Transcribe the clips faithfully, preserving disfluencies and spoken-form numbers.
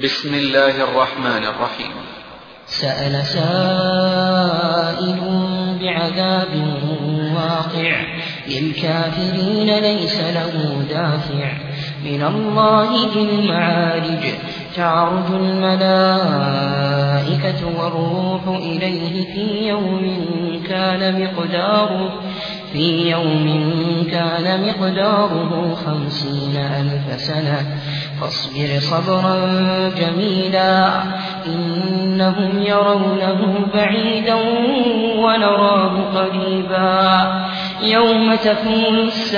بسم الله الرحمن الرحيم. سأل سائل بعذاب واقع للكافرين ليس له دافع من الله ذي المعارج تعرج الملائكة والروح إليه في يوم كان مقداره في يوم كان مقداره خمسين ألف سنة فاصبر صبرا جميلا إنهم يرونه بعيدا ونراه قريبا يوم تكون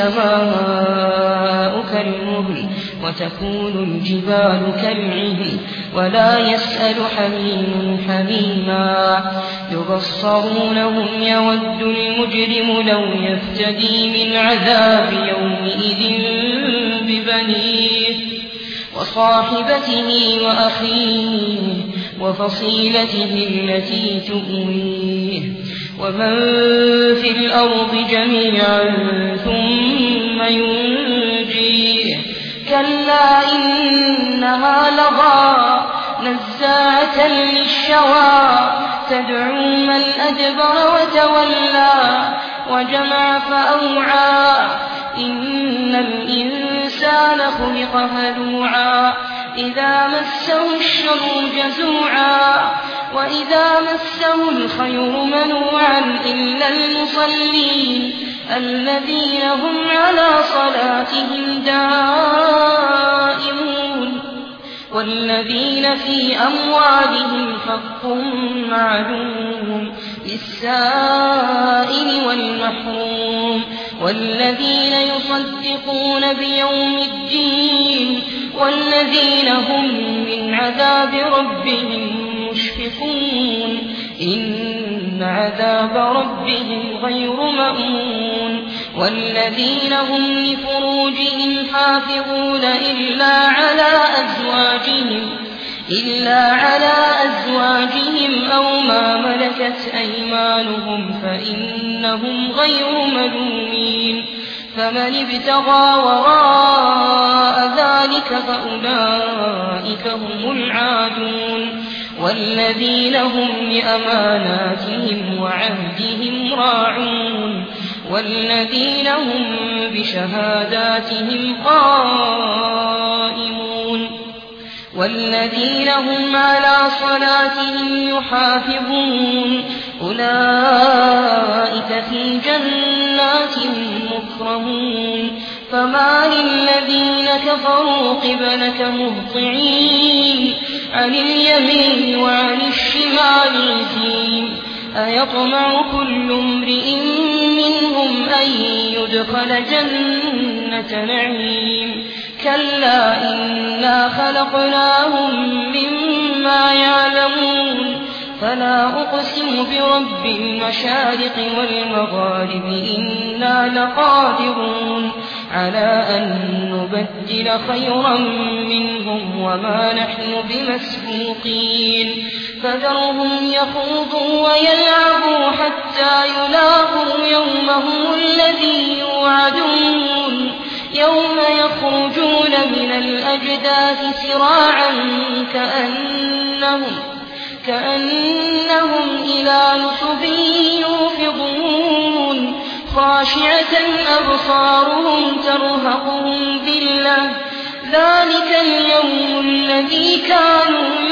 السماء كالمهل وتكون الجبال كالعهن ولا يسأل حميم حميما يبصرونهم يود المجرم لو يفتدي من عذاب يومئذ ببنيه وصاحبته وأخيه وفصيلته التي تؤويه ومن في الأرض جميعا ثم ينجيه كلا إنها لظى نزاعة للشوى تدعو من أدبر وتولى وجمع فأوعى إن الإنسان خلق هلوعا إذا مسه الشر جزوعا وإذا مسه الخير منوعا إلا المصلين الذين هم على صلاتهم دائمون والذين في أموالهم حق معلوم للسائل والمحروم والذين يصدقون بيوم الدين والذين هم من عذاب ربهم مشفقون إن عذاب ربهم غير مأمون والذين هم لفروجهم حافظون إلا على أزواجهم إلا على أزواجهم أو ما ملكت أيمانهم فإنهم غير ملومين فمن ابتغى وراء ذلك فأولئك هم العادون والذين هم لأماناتهم وعهدهم راعون والذين هم بشهاداتهم قائمون والذين هم على صلاتهم يحافظون أولئك في جنات مكرمون فما للذين كفروا قبلك مهطعين عن اليمين وعن الشمال عزين أيطمع كل امرئ منهم أن يدخل جنة نعيم كلا إنا خلقناهم مما يعلمون فلا أقسم برب المشارق والمغارب إنا لقادرون على أن نبدل خيرا منهم وما نحن بمسبوقين فذرهم يخوضوا ويلعبوا حتى يلاقوا يومهم الذي يوعدون يوم يخرجون من الأجداث سراعا كأنهم كأنهم إلى نصب يوفضون خاشعة أبصارهم ترهقهم ذلة ذلك اليوم الذي كانوا